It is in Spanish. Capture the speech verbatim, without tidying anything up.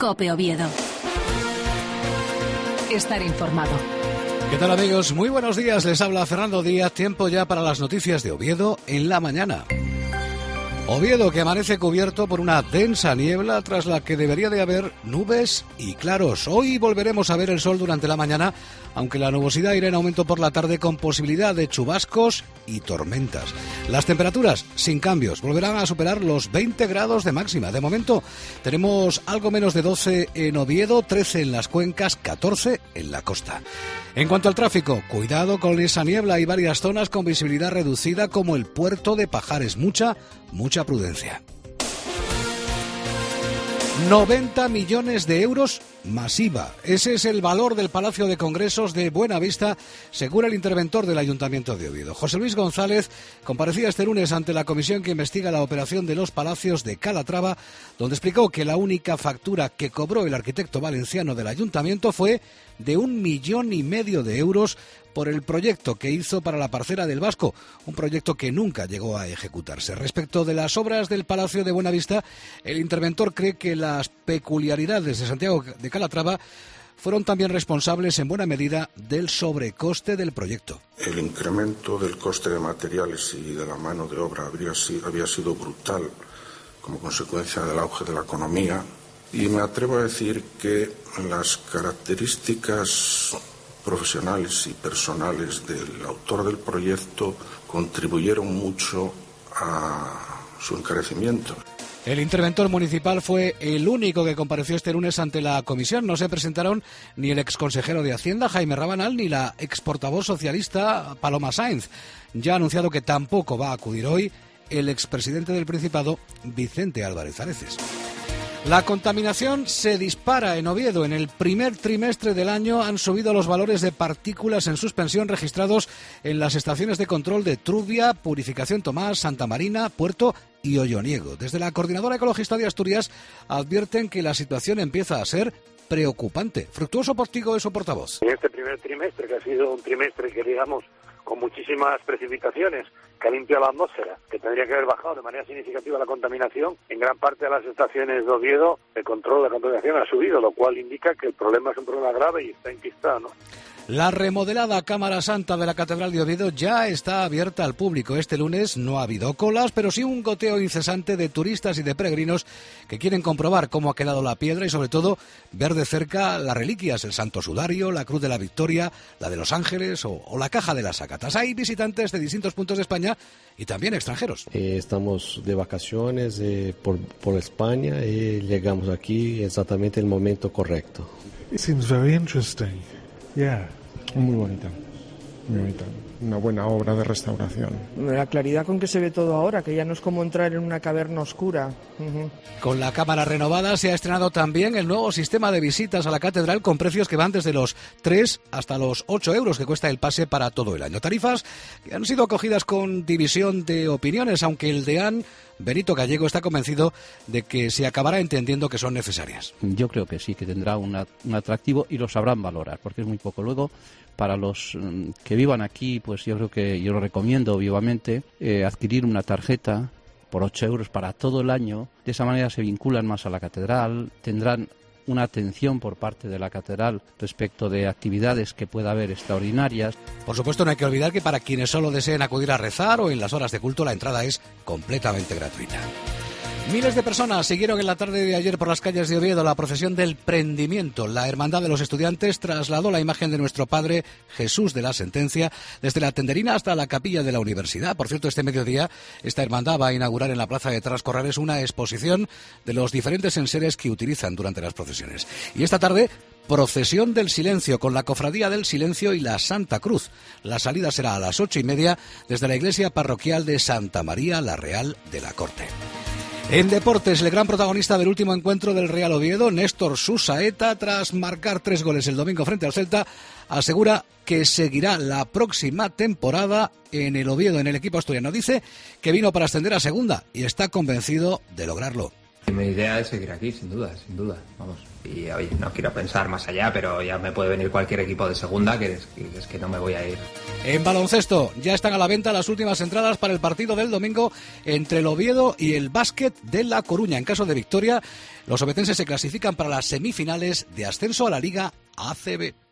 COPE Oviedo. Estar informado. ¿Qué tal, amigos? Muy buenos días, les habla Fernando Díaz. Tiempo ya para las noticias de Oviedo en la mañana. Oviedo, que amanece cubierto por una densa niebla tras la que debería de haber nubes y claros. Hoy volveremos a ver el sol durante la mañana, aunque la nubosidad irá en aumento por la tarde con posibilidad de chubascos y tormentas. Las temperaturas, sin cambios, volverán a superar los veinte grados de máxima. De momento tenemos algo menos de doce en Oviedo, trece en las cuencas, catorce en la costa. En cuanto al tráfico, cuidado con esa niebla. Hay varias zonas con visibilidad reducida como el puerto de Pajares. Mucha, mucha prudencia. noventa millones de euros masiva. Ese es el valor del Palacio de Congresos de Buenavista, según el interventor del Ayuntamiento de Oviedo. José Luis González comparecía este lunes ante la comisión que investiga la operación de los palacios de Calatrava, donde explicó que la única factura que cobró el arquitecto valenciano del Ayuntamiento fue de un millón y medio de euros por el proyecto que hizo para la parcela del Vasco, un proyecto que nunca llegó a ejecutarse. Respecto de las obras del Palacio de Buenavista, el interventor cree que las peculiaridades de Santiago de Calatrava fueron también responsables en buena medida del sobrecoste del proyecto. El incremento del coste de materiales y de la mano de obra habría sido, había sido brutal como consecuencia del auge de la economía, y me atrevo a decir que las características profesionales y personales del autor del proyecto contribuyeron mucho a su encarecimiento. El interventor municipal fue el único que compareció este lunes ante la comisión. No se presentaron ni el exconsejero de Hacienda, Jaime Rabanal, ni la exportavoz socialista, Paloma Sainz. Ya ha anunciado que tampoco va a acudir hoy el expresidente del Principado, Vicente Álvarez Areces. La contaminación se dispara en Oviedo. En el primer trimestre del año han subido los valores de partículas en suspensión registrados en las estaciones de control de Trubia, Purificación Tomás, Santa Marina, Puerto y Olloniego. Desde la Coordinadora Ecologista de Asturias advierten que la situación empieza a ser preocupante. Fructuoso Postigo es su portavoz. En este primer trimestre, que ha sido un trimestre que digamos con muchísimas precipitaciones, que ha limpiado la atmósfera, que tendría que haber bajado de manera significativa la contaminación, en gran parte de las estaciones de Oviedo el control de la contaminación ha subido, lo cual indica que el problema es un problema grave y está enquistado, ¿no? La remodelada Cámara Santa de la Catedral de Oviedo ya está abierta al público. Este lunes no ha habido colas, pero sí un goteo incesante de turistas y de peregrinos que quieren comprobar cómo ha quedado la piedra y, sobre todo, ver de cerca las reliquias, el Santo Sudario, la Cruz de la Victoria, la de los Ángeles o, o la Caja de las Ágatas. Hay visitantes de distintos puntos de España y también extranjeros. Eh, estamos de vacaciones eh, por, por España y llegamos aquí exactamente en el momento correcto. It seems very interesting. Yeah. Muy bonita, muy bonita. Una buena obra de restauración. La claridad con que se ve todo ahora, que ya no es como entrar en una caverna oscura. Uh-huh. Con la cámara renovada se ha estrenado también el nuevo sistema de visitas a la catedral con precios que van desde los tres hasta los ocho euros que cuesta el pase para todo el año. Tarifas que han sido acogidas con división de opiniones, aunque el deán Benito Gallego está convencido de que se acabará entendiendo que son necesarias. Yo creo que sí, que tendrá una, un atractivo y lo sabrán valorar, porque es muy poco. Luego, para los um, que vivan aquí, pues yo creo que yo lo recomiendo vivamente, eh, adquirir una tarjeta por ocho euros para todo el año. De esa manera se vinculan más a la catedral, tendrán una atención por parte de la catedral respecto de actividades que pueda haber extraordinarias. Por supuesto, no hay que olvidar que para quienes solo deseen acudir a rezar o en las horas de culto, la entrada es completamente gratuita. Miles de personas siguieron en la tarde de ayer por las calles de Oviedo la procesión del Prendimiento. La Hermandad de los Estudiantes trasladó la imagen de nuestro Padre Jesús de la Sentencia desde la tenderina hasta la capilla de la universidad. Por cierto, este mediodía esta hermandad va a inaugurar en la plaza de Trascorrales una exposición de los diferentes enseres que utilizan durante las procesiones. Y esta tarde, procesión del silencio con la Cofradía del Silencio y la Santa Cruz. La salida será a las ocho y media desde la iglesia parroquial de Santa María la Real de la Corte. En deportes, el gran protagonista del último encuentro del Real Oviedo, Néstor Susaeta, tras marcar tres goles el domingo frente al Celta, asegura que seguirá la próxima temporada en el Oviedo, en el equipo asturiano. Dice que vino para ascender a segunda y está convencido de lograrlo. Mi idea es seguir aquí, sin duda, sin duda, vamos. Y oye, no quiero pensar más allá, pero ya me puede venir cualquier equipo de segunda, que es, que es que no me voy a ir. En baloncesto ya están a la venta las últimas entradas para el partido del domingo entre el Oviedo y el Básquet de La Coruña. En caso de victoria, los obetenses se clasifican para las semifinales de ascenso a la Liga A C B.